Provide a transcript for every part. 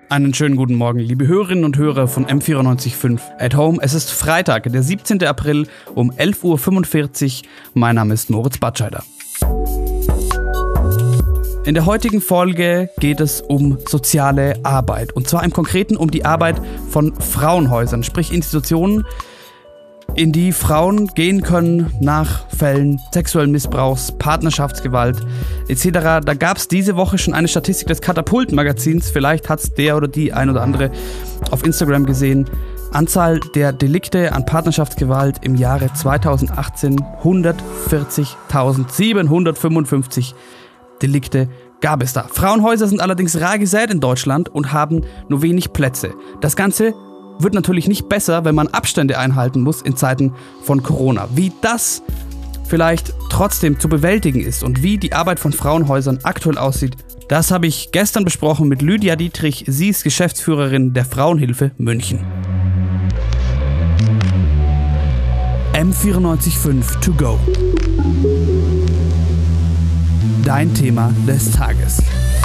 Einen schönen guten Morgen, liebe Hörerinnen und Hörer von M94.5 at Home. Es ist Freitag, der 17. April um 11.45 Uhr. Mein Name ist Moritz Batscheider. In der heutigen Folge geht es um soziale Arbeit. Und zwar im Konkreten um die Arbeit von Frauenhäusern, sprich Institutionen, in die Frauen gehen können nach Fällen sexuellen Missbrauchs, Partnerschaftsgewalt etc. Da gab es diese Woche schon eine Statistik des Katapult-Magazins. Vielleicht hat es der oder die ein oder andere auf Instagram gesehen. Anzahl der Delikte an Partnerschaftsgewalt im Jahre 2018 140.755 Delikte gab es da. Frauenhäuser sind allerdings rar gesät in Deutschland und haben nur wenig Plätze. Das Ganze wird natürlich nicht besser, wenn man Abstände einhalten muss in Zeiten von Corona. Wie das vielleicht trotzdem zu bewältigen ist und wie die Arbeit von Frauenhäusern aktuell aussieht, das habe ich gestern besprochen mit Lydia Dietrich. Sie ist Geschäftsführerin der Frauenhilfe München. M94.5 to go. Dein Thema des Tages.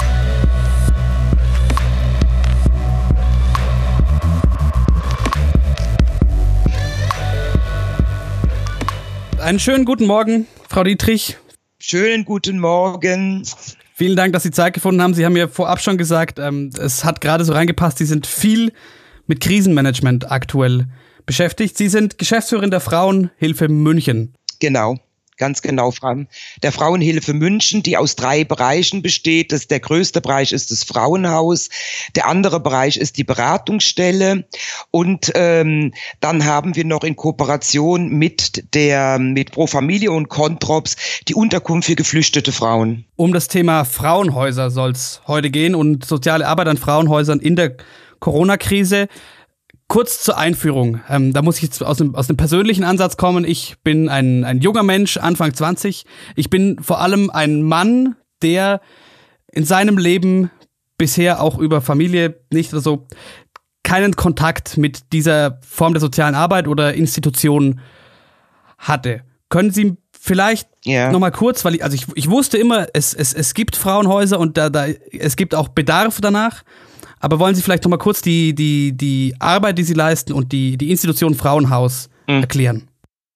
Einen schönen guten Morgen, Frau Dietrich. Schönen guten Morgen. Vielen Dank, dass Sie Zeit gefunden haben. Sie haben mir vorab schon gesagt, es hat gerade so reingepasst, Sie sind viel mit Krisenmanagement aktuell beschäftigt. Sie sind Geschäftsführerin der Frauenhilfe München. Genau. Ganz genau, der Frauenhilfe München, die aus 3 Bereichen besteht. Der größte Bereich ist das Frauenhaus, der andere Bereich ist die Beratungsstelle und dann haben wir noch in Kooperation mit Pro Familia und Controps die Unterkunft für geflüchtete Frauen. Um das Thema Frauenhäuser soll es heute gehen und soziale Arbeit an Frauenhäusern in der Corona-Krise. Kurz zur Einführung, da muss ich jetzt aus dem persönlichen Ansatz kommen. Ich bin ein junger Mensch, Anfang 20. Ich bin vor allem ein Mann, der in seinem Leben bisher auch über Familie nicht oder so keinen Kontakt mit dieser Form der sozialen Arbeit oder Institution hatte. Können Sie vielleicht nochmal kurz, weil ich wusste immer, es gibt Frauenhäuser und es gibt auch Bedarf danach. Aber wollen Sie vielleicht noch mal kurz die Arbeit, die Sie leisten und die Institution Frauenhaus erklären?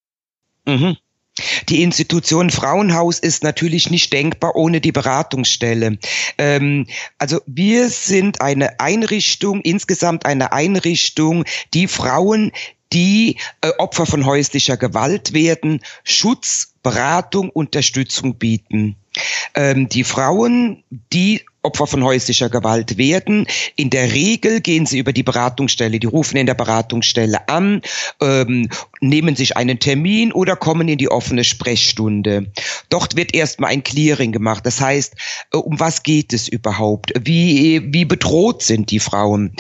Mhm. Die Institution Frauenhaus ist natürlich nicht denkbar ohne die Beratungsstelle. Also wir sind insgesamt eine Einrichtung, die Frauen, die Opfer von häuslicher Gewalt werden, Schutz, Beratung, Unterstützung bieten. Die Frauen, die Opfer von häuslicher Gewalt werden, in der Regel gehen sie über die Beratungsstelle, die rufen in der Beratungsstelle an, nehmen sich einen Termin oder kommen in die offene Sprechstunde. Dort wird erstmal ein Clearing gemacht, das heißt, um was geht es überhaupt, wie bedroht sind die Frauen.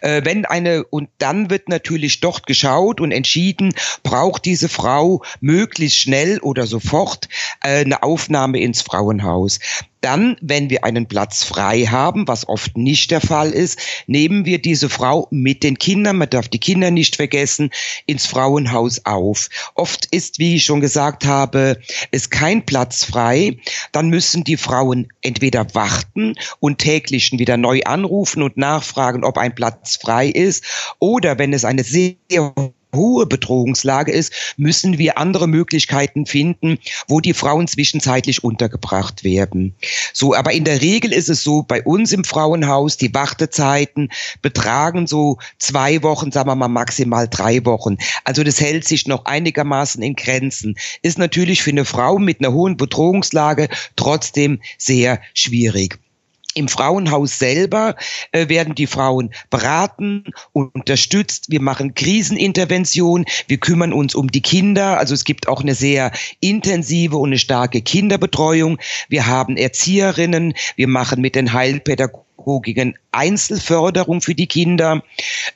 Und dann wird natürlich dort geschaut und entschieden, braucht diese Frau möglichst schnell oder sofort eine Aufnahme ins Frauenhaus. Dann, wenn wir einen Platz frei haben, was oft nicht der Fall ist, nehmen wir diese Frau mit den Kindern, man darf die Kinder nicht vergessen, ins Frauenhaus auf. Oft ist, wie ich schon gesagt habe, ist kein Platz frei. Dann müssen die Frauen entweder warten und täglich wieder neu anrufen und nachfragen, ob ein Platz frei ist. Oder wenn es eine sehr hohe Bedrohungslage ist, müssen wir andere Möglichkeiten finden, wo die Frauen zwischenzeitlich untergebracht werden. So, aber in der Regel ist es so, bei uns im Frauenhaus, die Wartezeiten betragen so 2 Wochen, sagen wir mal maximal 3 Wochen. Also das hält sich noch einigermaßen in Grenzen. Ist natürlich für eine Frau mit einer hohen Bedrohungslage trotzdem sehr schwierig. Im Frauenhaus selber werden die Frauen beraten und unterstützt. Wir machen Krisenintervention. Wir kümmern uns um die Kinder. Also es gibt auch eine sehr intensive und eine starke Kinderbetreuung. Wir haben Erzieherinnen. Wir machen mit den Heilpädagogiken Einzelförderung für die Kinder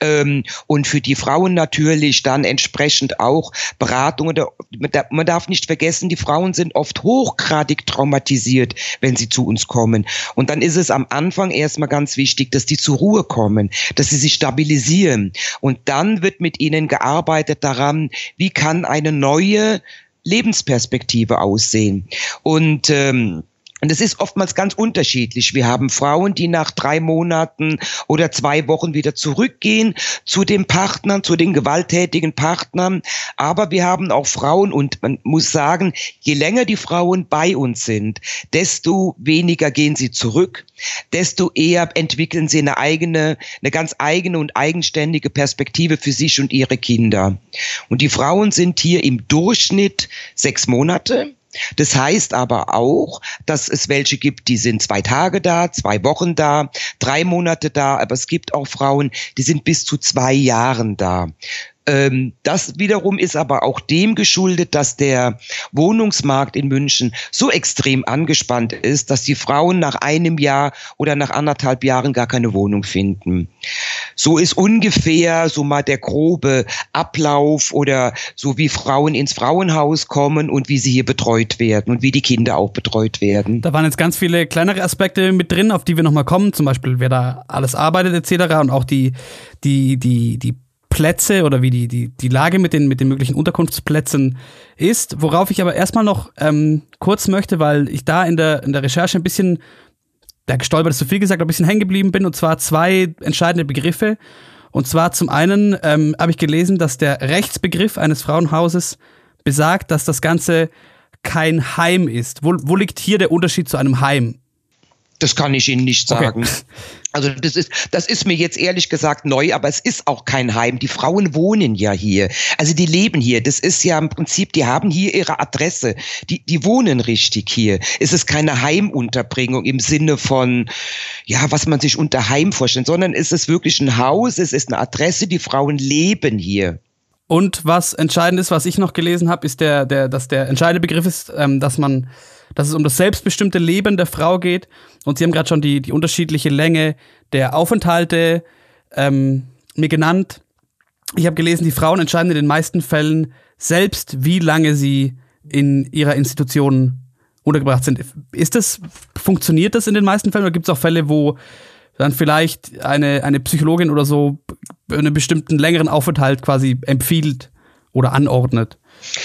und für die Frauen natürlich dann entsprechend auch Beratung. Man darf nicht vergessen, die Frauen sind oft hochgradig traumatisiert, wenn sie zu uns kommen. Und dann ist es am Anfang erstmal ganz wichtig, dass die zur Ruhe kommen, dass sie sich stabilisieren. Und dann wird mit ihnen gearbeitet daran, wie kann eine neue Lebensperspektive aussehen. Und Und es ist oftmals ganz unterschiedlich. Wir haben Frauen, die nach 3 Monaten oder 2 Wochen wieder zurückgehen zu den Partnern, zu den gewalttätigen Partnern. Aber wir haben auch Frauen, und man muss sagen, je länger die Frauen bei uns sind, desto weniger gehen sie zurück, desto eher entwickeln sie eine ganz eigene und eigenständige Perspektive für sich und ihre Kinder. Und die Frauen sind hier im Durchschnitt 6 Monate. Das heißt aber auch, dass es welche gibt, die sind 2 Tage da, 2 Wochen da, 3 Monate da, aber es gibt auch Frauen, die sind bis zu 2 Jahren da. Das wiederum ist aber auch dem geschuldet, dass der Wohnungsmarkt in München so extrem angespannt ist, dass die Frauen nach 1 Jahr oder nach 1,5 Jahren gar keine Wohnung finden. So ist ungefähr so mal der grobe Ablauf oder so, wie Frauen ins Frauenhaus kommen und wie sie hier betreut werden und wie die Kinder auch betreut werden. Da waren jetzt ganz viele kleinere Aspekte mit drin, auf die wir nochmal kommen, zum Beispiel wer da alles arbeitet etc. und auch die Plätze oder wie die Lage mit den möglichen Unterkunftsplätzen ist. Worauf ich aber erstmal noch kurz möchte, weil ich da in der Recherche ein bisschen, der gestolpert ist zu viel gesagt, ein bisschen hängen geblieben bin, und zwar 2 entscheidende Begriffe. Und zwar zum einen habe ich gelesen, dass der Rechtsbegriff eines Frauenhauses besagt, dass das Ganze kein Heim ist. Wo liegt hier der Unterschied zu einem Heim? Das kann ich Ihnen nicht sagen. Okay. Also das ist mir jetzt ehrlich gesagt neu, aber es ist auch kein Heim. Die Frauen wohnen ja hier. Also die leben hier. Das ist ja im Prinzip, die haben hier ihre Adresse. Die wohnen richtig hier. Es ist keine Heimunterbringung im Sinne von, ja, was man sich unter Heim vorstellt, sondern es ist wirklich ein Haus, es ist eine Adresse, die Frauen leben hier. Und was entscheidend ist, was ich noch gelesen habe, ist dass der entscheidende Begriff ist, dass es um das selbstbestimmte Leben der Frau geht. Und Sie haben gerade schon die unterschiedliche Länge der Aufenthalte mir genannt. Ich habe gelesen, die Frauen entscheiden in den meisten Fällen selbst, wie lange sie in ihrer Institution untergebracht sind. Funktioniert das in den meisten Fällen, oder gibt es auch Fälle, wo dann vielleicht eine Psychologin oder so einen bestimmten längeren Aufenthalt quasi empfiehlt oder anordnet?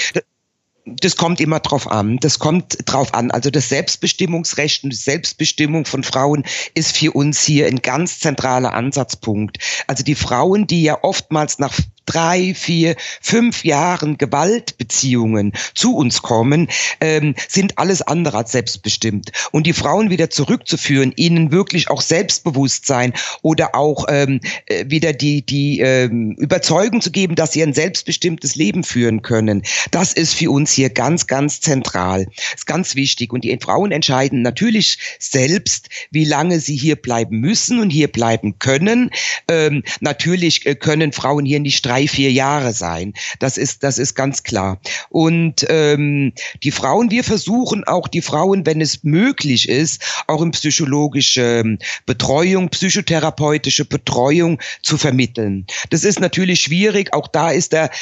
Das kommt immer drauf an. Also das Selbstbestimmungsrecht und die Selbstbestimmung von Frauen ist für uns hier ein ganz zentraler Ansatzpunkt. Also die Frauen, die ja oftmals nach 3, 4, 5 Jahren Gewaltbeziehungen zu uns kommen, sind alles andere als selbstbestimmt. Und die Frauen wieder zurückzuführen, ihnen wirklich auch Selbstbewusstsein oder auch wieder die Überzeugung zu geben, dass sie ein selbstbestimmtes Leben führen können, das ist für uns hier ganz, ganz zentral. Das ist ganz wichtig. Und die Frauen entscheiden natürlich selbst, wie lange sie hier bleiben müssen und hier bleiben können. Natürlich können Frauen hier nicht 3, 4 Jahre sein. Das ist ganz klar. Und die Frauen, wir versuchen auch die Frauen, wenn es möglich ist, auch in psychologische Betreuung, psychotherapeutische Betreuung zu vermitteln. Das ist natürlich schwierig. Auch da ist der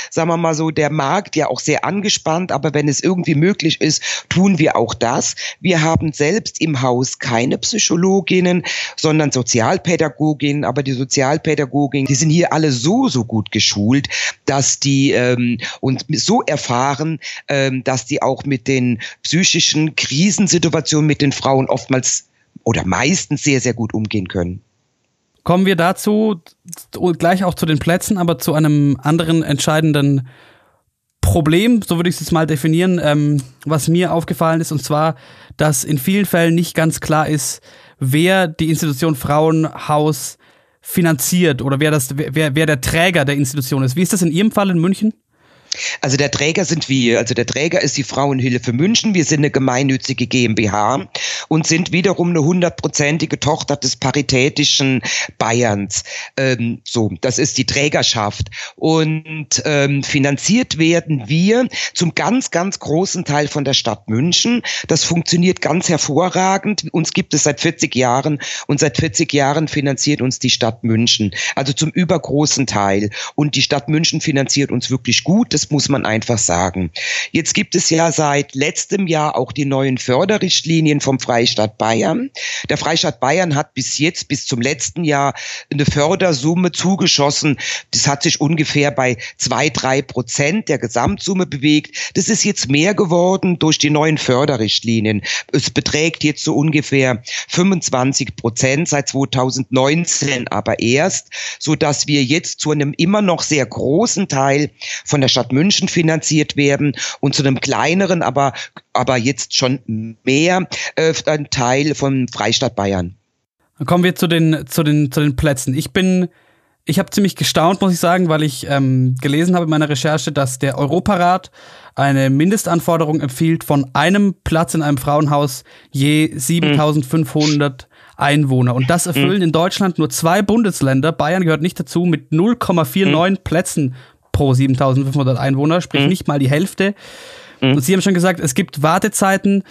Markt ja auch sehr angespannt. Aber wenn es irgendwie möglich ist, tun wir auch das. Wir haben selbst im Haus keine Psychologinnen, sondern Sozialpädagoginnen. Aber die Sozialpädagoginnen, die sind hier alle so gut geschult, dass die und so erfahren, dass die auch mit den psychischen Krisensituationen mit den Frauen oftmals oder meistens sehr, sehr gut umgehen können. Kommen wir dazu, gleich auch zu den Plätzen, aber zu einem anderen entscheidenden Problem, so würde ich es jetzt mal definieren, was mir aufgefallen ist, und zwar, dass in vielen Fällen nicht ganz klar ist, wer die Institution Frauenhaus finanziert oder wer der Träger der Institution ist. Wie ist das in Ihrem Fall in München? Also der Träger sind wir. Also der Träger ist die Frauenhilfe München. Wir sind eine gemeinnützige GmbH und sind wiederum eine 100%ige Tochter des Paritätischen Bayerns. Das ist die Trägerschaft. Und finanziert werden wir zum ganz, ganz großen Teil von der Stadt München. Das funktioniert ganz hervorragend. Uns gibt es seit 40 Jahren und seit 40 Jahren finanziert uns die Stadt München. Also zum übergroßen Teil. Und die Stadt München finanziert uns wirklich gut. Das muss man einfach sagen. Jetzt gibt es ja seit letztem Jahr auch die neuen Förderrichtlinien vom Freien Freistaat Bayern. Der Freistaat Bayern hat bis zum letzten Jahr eine Fördersumme zugeschossen. Das hat sich ungefähr bei 2-3% der Gesamtsumme bewegt. Das ist jetzt mehr geworden durch die neuen Förderrichtlinien. Es beträgt jetzt so ungefähr 25% seit 2019 aber erst, so dass wir jetzt zu einem immer noch sehr großen Teil von der Stadt München finanziert werden und zu einem kleineren, aber jetzt schon mehr ein Teil vom Freistaat Bayern. Dann kommen wir zu den Plätzen. Ich habe ziemlich gestaunt, muss ich sagen, weil ich gelesen habe in meiner Recherche, dass der Europarat eine Mindestanforderung empfiehlt von einem Platz in einem Frauenhaus je 7.500 Einwohner. Und das erfüllen in Deutschland nur 2 Bundesländer. Bayern gehört nicht dazu, mit 0,49 Plätzen pro 7.500 Einwohner, sprich nicht mal die Hälfte. Und Sie haben schon gesagt, es gibt Wartezeiten.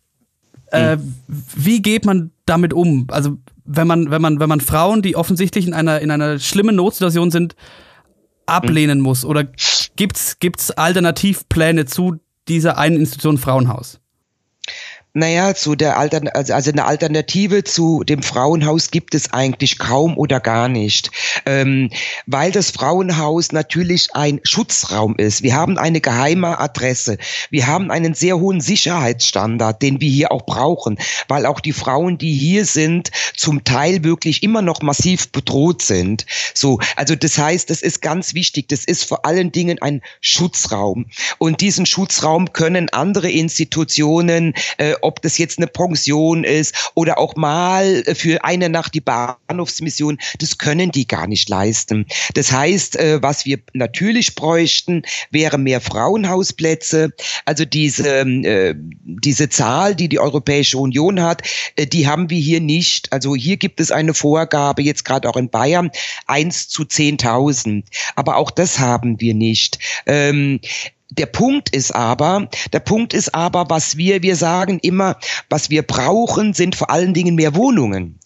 Wie geht man damit um? Also wenn man Frauen, die offensichtlich in einer schlimmen Notsituation sind, ablehnen muss? Oder gibt's Alternativpläne zu dieser einen Institution Frauenhaus? Naja, also eine Alternative zu dem Frauenhaus gibt es eigentlich kaum oder gar nicht, weil das Frauenhaus natürlich ein Schutzraum ist. Wir haben eine geheime Adresse. Wir haben einen sehr hohen Sicherheitsstandard, den wir hier auch brauchen, weil auch die Frauen, die hier sind, zum Teil wirklich immer noch massiv bedroht sind. So, also das heißt, das ist ganz wichtig. Das ist vor allen Dingen ein Schutzraum. Und diesen Schutzraum können andere Institutionen, ob das jetzt eine Pension ist oder auch mal für eine Nacht die Bahnhofsmission, das können die gar nicht leisten. Das heißt, was wir natürlich bräuchten, wäre mehr Frauenhausplätze. Also diese Zahl, die die Europäische Union hat, die haben wir hier nicht. Also hier gibt es eine Vorgabe, jetzt gerade auch in Bayern, 1 zu 10.000. Aber auch das haben wir nicht. Der Punkt ist aber, was wir sagen immer, was wir brauchen, sind vor allen Dingen mehr Wohnungen.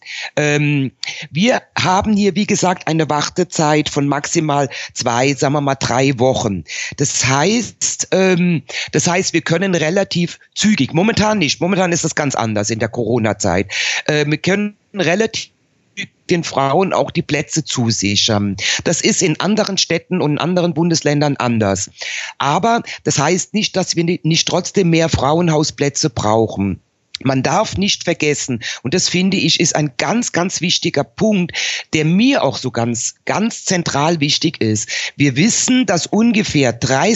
Wir haben hier, wie gesagt, eine Wartezeit von maximal 2, sagen wir mal 3 Wochen. Das heißt, wir können relativ zügig, momentan nicht, momentan ist das ganz anders in der Corona-Zeit, wir können relativ den Frauen auch die Plätze zusichern. Das ist in anderen Städten und in anderen Bundesländern anders. Aber das heißt nicht, dass wir nicht trotzdem mehr Frauenhausplätze brauchen. Man darf nicht vergessen, und das finde ich ist ein ganz, ganz wichtiger Punkt, der mir auch so ganz, ganz zentral wichtig ist. Wir wissen, dass ungefähr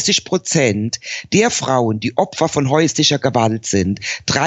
30% der Frauen, die Opfer von häuslicher Gewalt sind,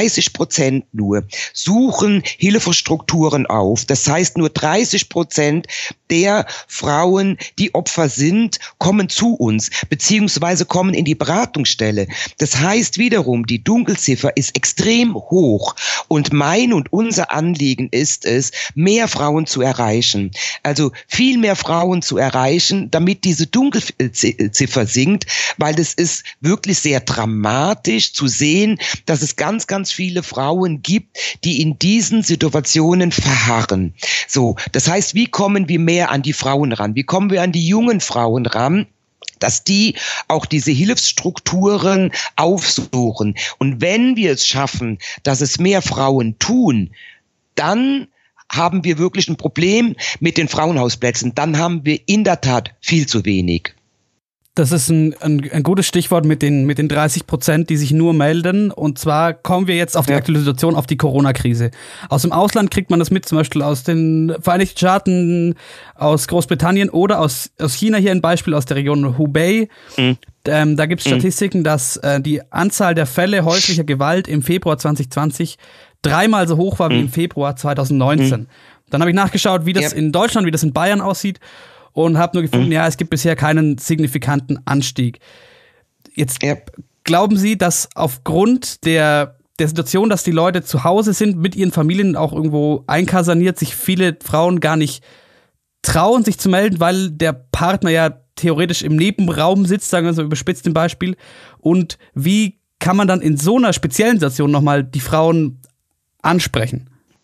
30% nur, suchen Hilfestrukturen auf. Das heißt, nur 30% der Frauen, die Opfer sind, kommen zu uns, beziehungsweise kommen in die Beratungsstelle. Das heißt wiederum, die Dunkelziffer ist extrem hoch. Und mein und unser Anliegen ist es, mehr Frauen zu erreichen. Also viel mehr Frauen zu erreichen, damit diese Dunkelziffer sinkt, weil es ist wirklich sehr dramatisch zu sehen, dass es ganz, ganz viele Frauen gibt, die in diesen Situationen verharren. So, das heißt, wie kommen wir mehr an die Frauen ran? Wie kommen wir an die jungen Frauen ran? Dass die auch diese Hilfsstrukturen aufsuchen. Und wenn wir es schaffen, dass es mehr Frauen tun, dann haben wir wirklich ein Problem mit den Frauenhausplätzen. Dann haben wir in der Tat viel zu wenig. Das ist ein gutes Stichwort mit den 30%, die sich nur melden. Und zwar kommen wir jetzt auf die aktuelle Situation, auf die Corona-Krise. Aus dem Ausland kriegt man das mit, zum Beispiel aus den Vereinigten Staaten, aus Großbritannien oder aus China, hier ein Beispiel aus der Region Hubei. Da gibt es Statistiken, dass die Anzahl der Fälle häuslicher Gewalt im Februar 2020 dreimal so hoch war wie im Februar 2019. Dann habe ich nachgeschaut, wie das in Deutschland, wie das in Bayern aussieht. Und habe nur gefunden, es gibt bisher keinen signifikanten Anstieg. Jetzt glauben Sie, dass aufgrund der Situation, dass die Leute zu Hause sind, mit ihren Familien auch irgendwo einkasaniert, sich viele Frauen gar nicht trauen, sich zu melden, weil der Partner ja theoretisch im Nebenraum sitzt, sagen wir so überspitzt im Beispiel. Und wie kann man dann in so einer speziellen Situation nochmal die Frauen ansprechen?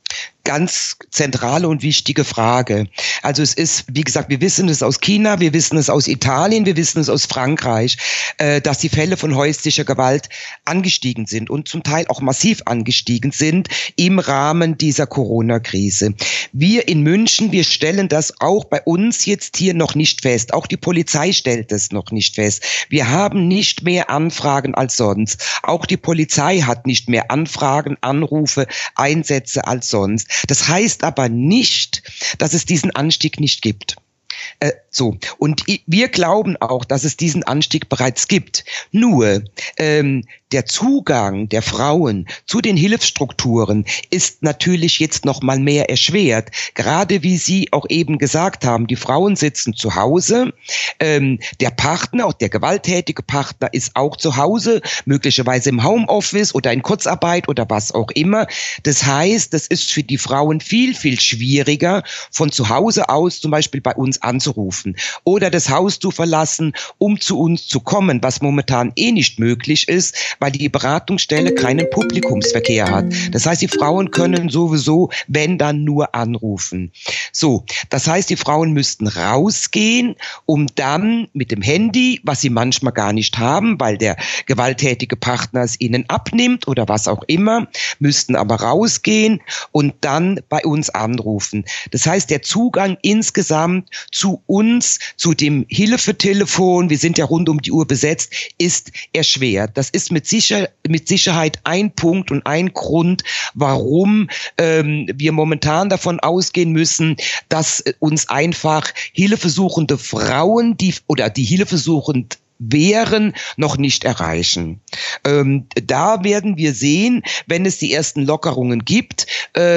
ganz zentrale und wichtige Frage. Also es ist, wie gesagt, wir wissen es aus China, wir wissen es aus Italien, wir wissen es aus Frankreich, dass die Fälle von häuslicher Gewalt angestiegen sind und zum Teil auch massiv angestiegen sind im Rahmen dieser Corona-Krise. Wir in München, wir stellen das auch bei uns jetzt hier noch nicht fest. Auch die Polizei stellt es noch nicht fest. Wir haben nicht mehr Anfragen als sonst. Auch die Polizei hat nicht mehr Anfragen, Anrufe, Einsätze als sonst. Das heißt aber nicht, dass es diesen Anstieg nicht gibt. Und wir glauben auch, dass es diesen Anstieg bereits gibt. Nur der Zugang der Frauen zu den Hilfsstrukturen ist natürlich jetzt noch mal mehr erschwert. Gerade wie Sie auch eben gesagt haben, die Frauen sitzen zu Hause. Der Partner, auch der gewalttätige Partner, ist auch zu Hause, möglicherweise im Homeoffice oder in Kurzarbeit oder was auch immer. Das heißt, das ist für die Frauen viel, viel schwieriger, von zu Hause aus zum Beispiel bei uns anzurufen oder das Haus zu verlassen, um zu uns zu kommen, was momentan nicht möglich ist, weil die Beratungsstelle keinen Publikumsverkehr hat. Das heißt, die Frauen können sowieso, wenn dann nur anrufen. So, das heißt, die Frauen müssten rausgehen, um dann mit dem Handy, was sie manchmal gar nicht haben, weil der gewalttätige Partner es ihnen abnimmt oder was auch immer, müssten aber rausgehen und dann bei uns anrufen. Das heißt, der Zugang insgesamt zu uns, zu dem Hilfetelefon, wir sind ja rund um die Uhr besetzt, ist erschwert. Das ist mit Sicherheit ein Punkt und ein Grund, warum wir momentan davon ausgehen müssen, dass uns einfach hilfesuchende Frauen, die hilfesuchend wären, noch nicht erreichen. Da werden wir sehen, wenn es die ersten Lockerungen gibt,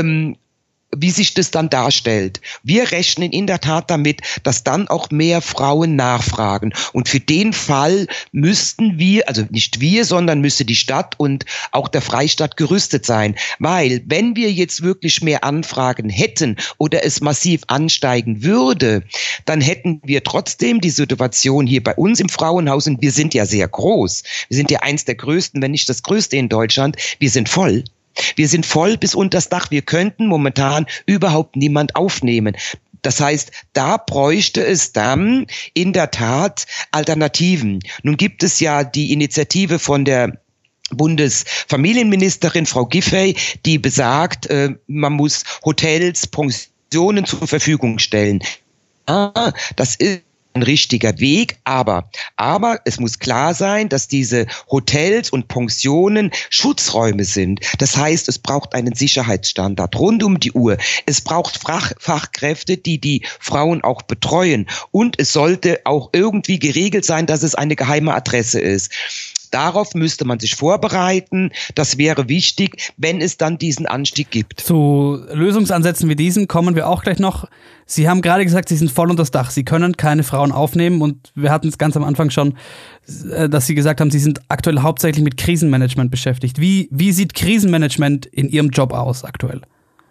wie sich das dann darstellt. Wir rechnen in der Tat damit, dass dann auch mehr Frauen nachfragen. Und für den Fall müssten wir, also nicht wir, sondern müsste die Stadt und auch der Freistaat gerüstet sein. Weil wenn wir jetzt wirklich mehr Anfragen hätten oder es massiv ansteigen würde, dann hätten wir trotzdem die Situation hier bei uns im Frauenhaus, und wir sind ja sehr groß. Wir sind ja eins der größten, wenn nicht das größte in Deutschland. Wir sind voll. Wir sind voll bis unters Dach. Wir könnten momentan überhaupt niemand aufnehmen. Das heißt, da bräuchte es dann in der Tat Alternativen. Nun gibt es ja die Initiative von der Bundesfamilienministerin Frau Giffey, die besagt, man muss Hotels, Pensionen zur Verfügung stellen. Das ist ein richtiger Weg, aber es muss klar sein, dass diese Hotels und Pensionen Schutzräume sind. Das heißt, es braucht einen Sicherheitsstandard rund um die Uhr. Es braucht Fachkräfte, die die Frauen auch betreuen. Und es sollte auch irgendwie geregelt sein, dass es eine geheime Adresse ist. Darauf müsste man sich vorbereiten. Das wäre wichtig, wenn es dann diesen Anstieg gibt. Zu Lösungsansätzen wie diesen kommen wir auch gleich noch. Sie haben gerade gesagt, Sie sind voll unter das Dach. Sie können keine Frauen aufnehmen und wir hatten es ganz am Anfang schon, dass Sie gesagt haben, Sie sind aktuell hauptsächlich mit Krisenmanagement beschäftigt. Wie sieht Krisenmanagement in Ihrem Job aus aktuell?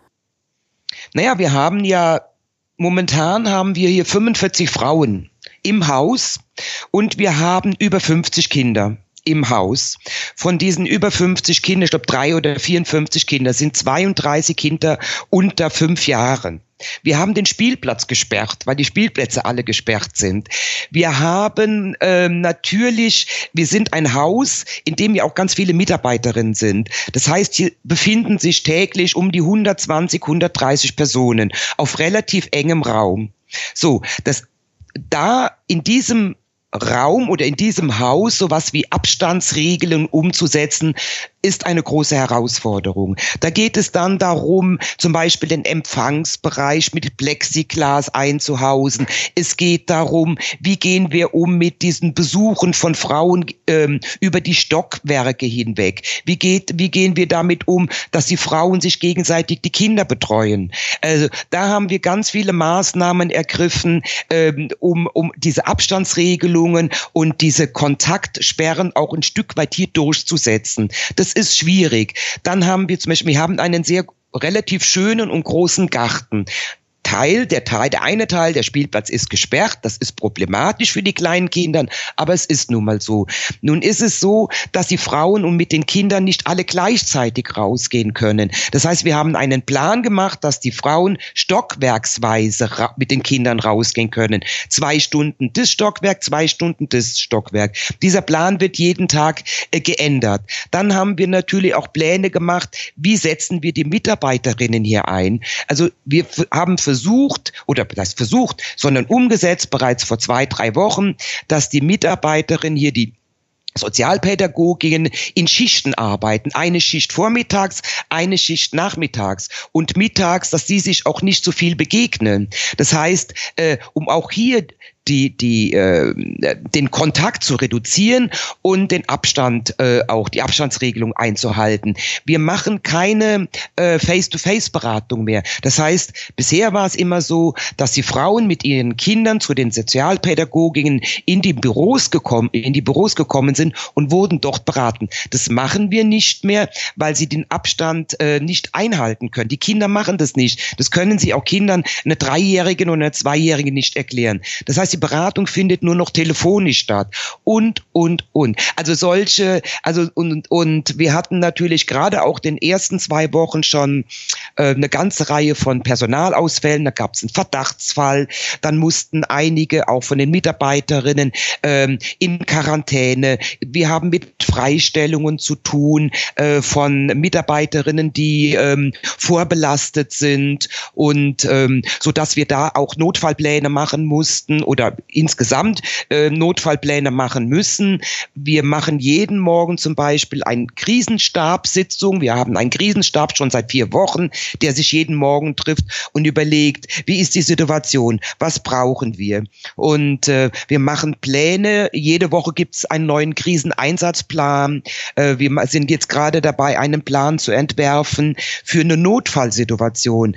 Naja, momentan haben wir hier 45 Frauen im Haus und wir haben über 50 Kinder im Haus. Von diesen über 50 Kindern, ich glaube 3 oder 54 Kinder, sind 32 Kinder unter 5 Jahren. Wir haben den Spielplatz gesperrt, weil die Spielplätze alle gesperrt sind. Wir haben wir sind ein Haus, in dem ja auch ganz viele Mitarbeiterinnen sind. Das heißt, hier befinden sich täglich um die 120, 130 Personen auf relativ engem Raum. So, da in diesem Raum oder in diesem Haus sowas wie Abstandsregeln umzusetzen, ist eine große Herausforderung. Da geht es dann darum, zum Beispiel den Empfangsbereich mit Plexiglas einzuhausen. Es geht darum, wie gehen wir um mit diesen Besuchen von Frauen über die Stockwerke hinweg? Wie gehen wir damit um, dass die Frauen sich gegenseitig die Kinder betreuen? Also da haben wir ganz viele Maßnahmen ergriffen, um diese Abstandsregelungen und diese Kontaktsperren auch ein Stück weit hier durchzusetzen. Das ist schwierig. Dann haben wir zum Beispiel, einen relativ schönen und großen Garten. der eine Teil, der Spielplatz ist gesperrt. Das ist problematisch für die kleinen Kinder, aber es ist nun mal so. Nun ist es so, dass die Frauen und mit den Kindern nicht alle gleichzeitig rausgehen können. Das heißt, wir haben einen Plan gemacht, dass die Frauen stockwerksweise mit den Kindern rausgehen können. 2 Stunden das Stockwerk, 2 Stunden das Stockwerk. Dieser Plan wird jeden Tag geändert. Dann haben wir natürlich auch Pläne gemacht, wie setzen wir die Mitarbeiterinnen hier ein. Also wir haben versucht, oder das heißt versucht, sondern umgesetzt bereits vor 2-3 Wochen, dass die Mitarbeiterinnen hier, die Sozialpädagoginnen in Schichten arbeiten. Eine Schicht vormittags, eine Schicht nachmittags und mittags, dass sie sich auch nicht so viel begegnen. Das heißt, um auch hier den Kontakt zu reduzieren und den Abstand, auch die Abstandsregelung einzuhalten. Wir machen keine Face-to-Face-Beratung mehr. Das heißt, bisher war es immer so, dass die Frauen mit ihren Kindern zu den Sozialpädagoginnen in die Büros gekommen sind und wurden dort beraten. Das machen wir nicht mehr, weil sie den Abstand nicht einhalten können. Die Kinder machen das nicht. Das können sie auch Kindern, eine 3-Jährigen oder eine 2-Jährigen nicht erklären. Das heißt, die Beratung findet nur noch telefonisch statt und. Also und wir hatten natürlich gerade auch den ersten 2 Wochen schon eine ganze Reihe von Personalausfällen. Da gab es einen Verdachtsfall. Dann mussten einige auch von den Mitarbeiterinnen in Quarantäne. Wir haben mit Freistellungen zu tun von Mitarbeiterinnen, die vorbelastet sind und so dass wir da auch Notfallpläne machen mussten oder insgesamt Notfallpläne machen müssen. Wir machen jeden Morgen zum Beispiel eine Krisenstabssitzung. Wir haben einen Krisenstab schon seit 4 Wochen, der sich jeden Morgen trifft und überlegt, wie ist die Situation, was brauchen wir? Und wir machen Pläne. Jede Woche gibt es einen neuen Kriseneinsatzplan. Wir sind jetzt gerade dabei, einen Plan zu entwerfen für eine Notfallsituation.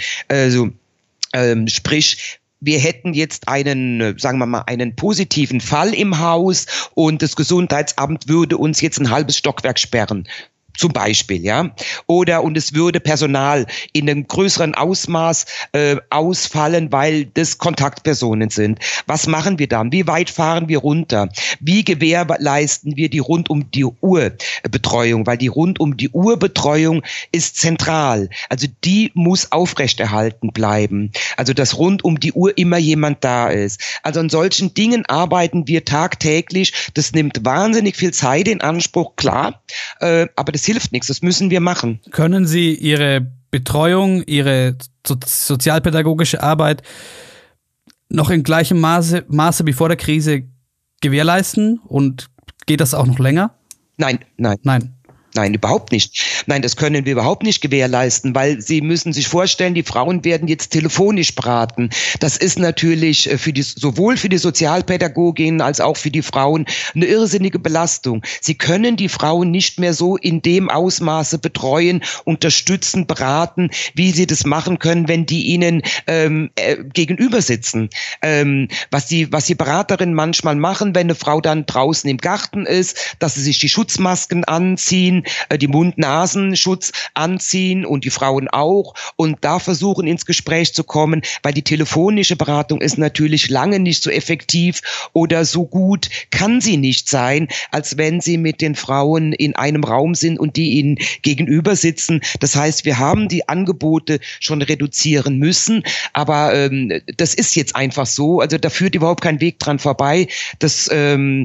Sprich, wir hätten jetzt einen positiven Fall im Haus und das Gesundheitsamt würde uns jetzt ein halbes Stockwerk sperren. Zum Beispiel, ja. Und es würde Personal in einem größeren Ausmaß ausfallen, weil das Kontaktpersonen sind. Was machen wir dann? Wie weit fahren wir runter? Wie gewährleisten wir die Rund-um-die-Uhr-Betreuung? Weil die Rund-um-die-Uhr-Betreuung ist zentral. Also die muss aufrechterhalten bleiben. Also dass rund um die Uhr immer jemand da ist. Also an solchen Dingen arbeiten wir tagtäglich. Das nimmt wahnsinnig viel Zeit in Anspruch, klar. Aber das hilft nichts, das müssen wir machen. Können Sie Ihre Betreuung, Ihre sozialpädagogische Arbeit noch in gleichem Maße wie vor der Krise gewährleisten und geht das auch noch länger? Nein. Nein, überhaupt nicht. Nein, das können wir überhaupt nicht gewährleisten, weil Sie müssen sich vorstellen, die Frauen werden jetzt telefonisch beraten. Das ist natürlich sowohl für die Sozialpädagoginnen als auch für die Frauen eine irrsinnige Belastung. Sie können die Frauen nicht mehr so in dem Ausmaße betreuen, unterstützen, beraten, wie sie das machen können, wenn die ihnen gegenüber sitzen. Was die Beraterinnen manchmal machen, wenn eine Frau dann draußen im Garten ist, dass sie sich die Schutzmasken anziehen, die Mund-Nasen-Schutz anziehen und die Frauen auch und da versuchen ins Gespräch zu kommen, weil die telefonische Beratung ist natürlich lange nicht so effektiv oder so gut kann sie nicht sein, als wenn sie mit den Frauen in einem Raum sind und die ihnen gegenüber sitzen. Das heißt, wir haben die Angebote schon reduzieren müssen, aber das ist jetzt einfach so, also da führt überhaupt kein Weg dran vorbei. Das hätten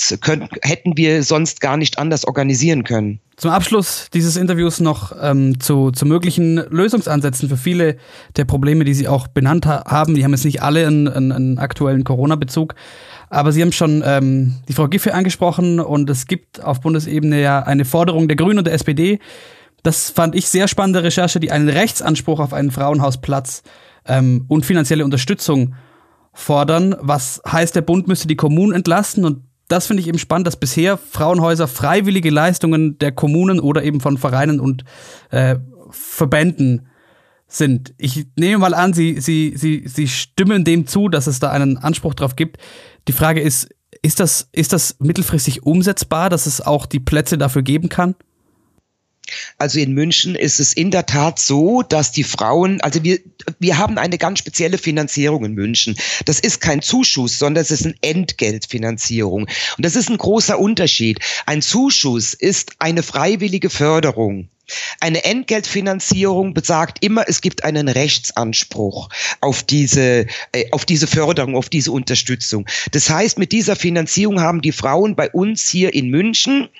wir sonst gar nicht anders organisieren können. Zum Abschluss dieses Interviews noch zu möglichen Lösungsansätzen für viele der Probleme, die Sie auch benannt haben. Die haben jetzt nicht alle einen aktuellen Corona-Bezug, aber Sie haben schon die Frau Giffey angesprochen und es gibt auf Bundesebene ja eine Forderung der Grünen und der SPD. Das fand ich sehr spannende Recherche, die einen Rechtsanspruch auf einen Frauenhausplatz und finanzielle Unterstützung fordern. Was heißt, der Bund müsste die Kommunen entlasten und das finde ich eben spannend, dass bisher Frauenhäuser freiwillige Leistungen der Kommunen oder eben von Vereinen und Verbänden sind. Ich nehme mal an, Sie stimmen dem zu, dass es da einen Anspruch drauf gibt. Die Frage ist das mittelfristig umsetzbar, dass es auch die Plätze dafür geben kann? Also in München ist es in der Tat so, dass die Frauen, also wir haben eine ganz spezielle Finanzierung in München. Das ist kein Zuschuss, sondern es ist eine Entgeltfinanzierung. Und das ist ein großer Unterschied. Ein Zuschuss ist eine freiwillige Förderung. Eine Entgeltfinanzierung besagt immer, es gibt einen Rechtsanspruch auf diese Förderung, auf diese Unterstützung. Das heißt, mit dieser Finanzierung haben die Frauen bei uns hier in München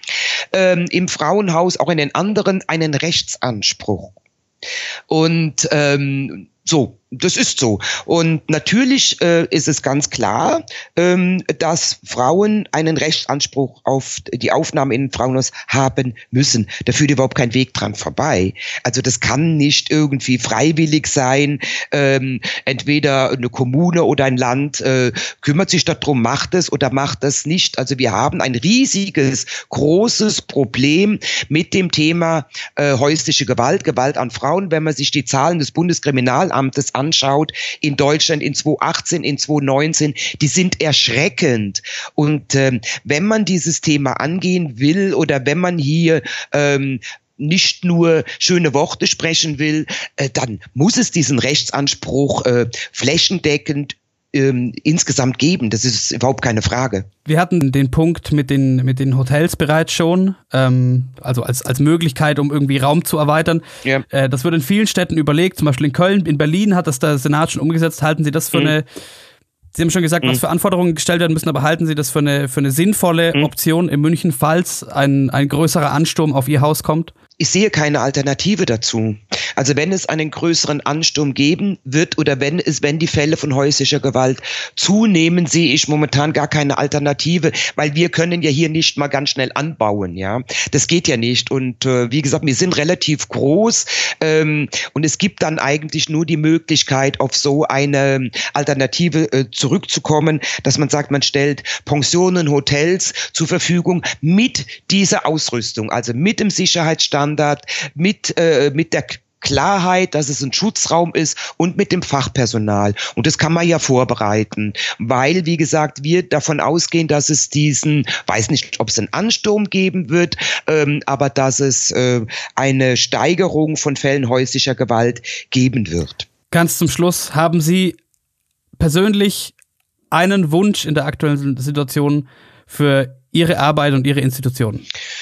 im Frauenhaus, auch in den anderen, einen Rechtsanspruch. Und so, das ist so. Und natürlich ist es ganz klar, dass Frauen einen Rechtsanspruch auf die Aufnahme in ein Frauenhaus haben müssen. Da führt überhaupt kein Weg dran vorbei. Also das kann nicht irgendwie freiwillig sein. Entweder eine Kommune oder ein Land kümmert sich darum, macht es oder macht es nicht. Also wir haben ein riesiges, großes Problem mit dem Thema häusliche Gewalt, Gewalt an Frauen. Wenn man sich die Zahlen des Bundeskriminalamtes anschaut, in Deutschland in 2018, in 2019, die sind erschreckend. Und wenn man dieses Thema angehen will oder wenn man hier nicht nur schöne Worte sprechen will, dann muss es diesen Rechtsanspruch flächendeckend insgesamt geben. Das ist überhaupt keine Frage. Wir hatten den Punkt mit den Hotels bereits schon, also als Möglichkeit, um irgendwie Raum zu erweitern. Ja. Das wird in vielen Städten überlegt, zum Beispiel in Köln, in Berlin hat das der Senat schon umgesetzt. Halten Sie das für eine, Sie haben schon gesagt, was für Anforderungen gestellt werden müssen, aber halten Sie das für eine sinnvolle Option in München, falls ein größerer Ansturm auf Ihr Haus kommt? Ich sehe keine Alternative dazu. Also wenn es einen größeren Ansturm geben wird oder wenn die Fälle von häuslicher Gewalt zunehmen, sehe ich momentan gar keine Alternative, weil wir können ja hier nicht mal ganz schnell anbauen, ja. Das geht ja nicht. Und wie gesagt, wir sind relativ groß und es gibt dann eigentlich nur die Möglichkeit, auf so eine Alternative zurückzukommen, dass man sagt, man stellt Pensionen, Hotels zur Verfügung mit dieser Ausrüstung, also mit dem Sicherheitsstandard, mit der Klarheit, dass es ein Schutzraum ist und mit dem Fachpersonal. Und das kann man ja vorbereiten, weil, wie gesagt, wir davon ausgehen, dass es weiß nicht, ob es einen Ansturm geben wird, aber dass es eine Steigerung von Fällen häuslicher Gewalt geben wird. Ganz zum Schluss, haben Sie persönlich einen Wunsch in der aktuellen Situation für Ihre Arbeit und Ihre Institution?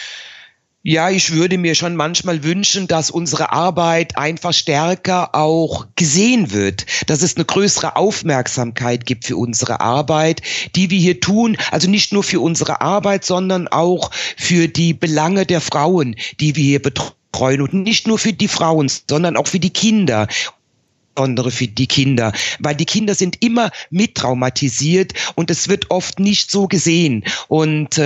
Ja, ich würde mir schon manchmal wünschen, dass unsere Arbeit einfach stärker auch gesehen wird, dass es eine größere Aufmerksamkeit gibt für unsere Arbeit, die wir hier tun, also nicht nur für unsere Arbeit, sondern auch für die Belange der Frauen, die wir hier betreuen und nicht nur für die Frauen, sondern auch für die Kinder. Für die Kinder, weil die Kinder sind immer mittraumatisiert und es wird oft nicht so gesehen und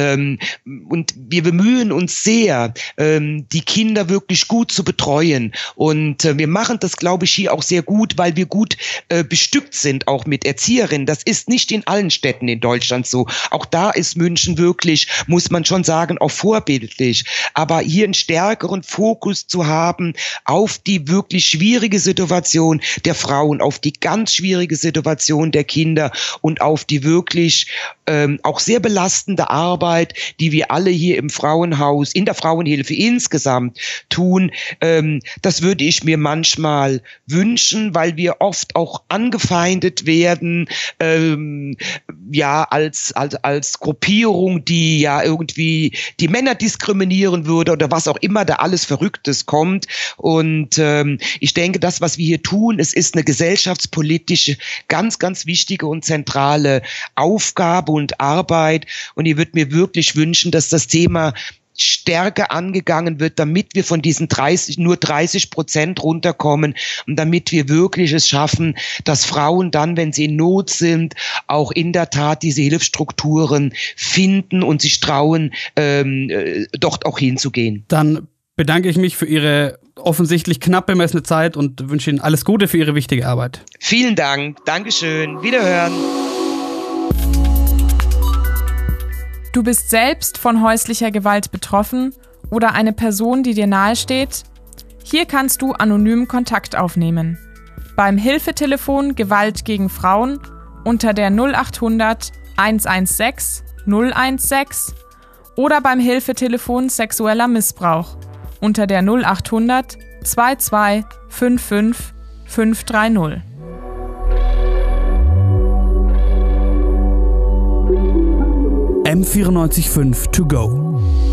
wir bemühen uns sehr, die Kinder wirklich gut zu betreuen und wir machen das, glaube ich, hier auch sehr gut, weil wir gut bestückt sind, auch mit Erzieherinnen. Das ist nicht in allen Städten in Deutschland so. Auch da ist München wirklich, muss man schon sagen, auch vorbildlich. Aber hier einen stärkeren Fokus zu haben auf die wirklich schwierige Situation der Frauen, auf die ganz schwierige Situation der Kinder und auf die wirklich auch sehr belastende Arbeit, die wir alle hier im Frauenhaus, in der Frauenhilfe insgesamt tun, das würde ich mir manchmal wünschen, weil wir oft auch angefeindet werden, ja, als Gruppierung, die ja irgendwie die Männer diskriminieren würde oder was auch immer da alles Verrücktes kommt. Und ich denke, das, was wir hier tun, es ist eine gesellschaftspolitische, ganz, ganz wichtige und zentrale Aufgabe und Arbeit. Und ich würde mir wirklich wünschen, dass das Thema stärker angegangen wird, damit wir von diesen nur 30% runterkommen und damit wir wirklich es schaffen, dass Frauen dann, wenn sie in Not sind, auch in der Tat diese Hilfsstrukturen finden und sich trauen, dort auch hinzugehen. Dann bedanke ich mich für Ihre offensichtlich knapp bemessene Zeit und wünsche Ihnen alles Gute für Ihre wichtige Arbeit. Vielen Dank, Dankeschön, Wiederhören. Du bist selbst von häuslicher Gewalt betroffen oder eine Person, die dir nahesteht? Hier kannst du anonym Kontakt aufnehmen. Beim Hilfetelefon Gewalt gegen Frauen unter der 0800 116 016 oder beim Hilfetelefon Sexueller Missbrauch unter der 0800 22 55 530. M94.5 to go.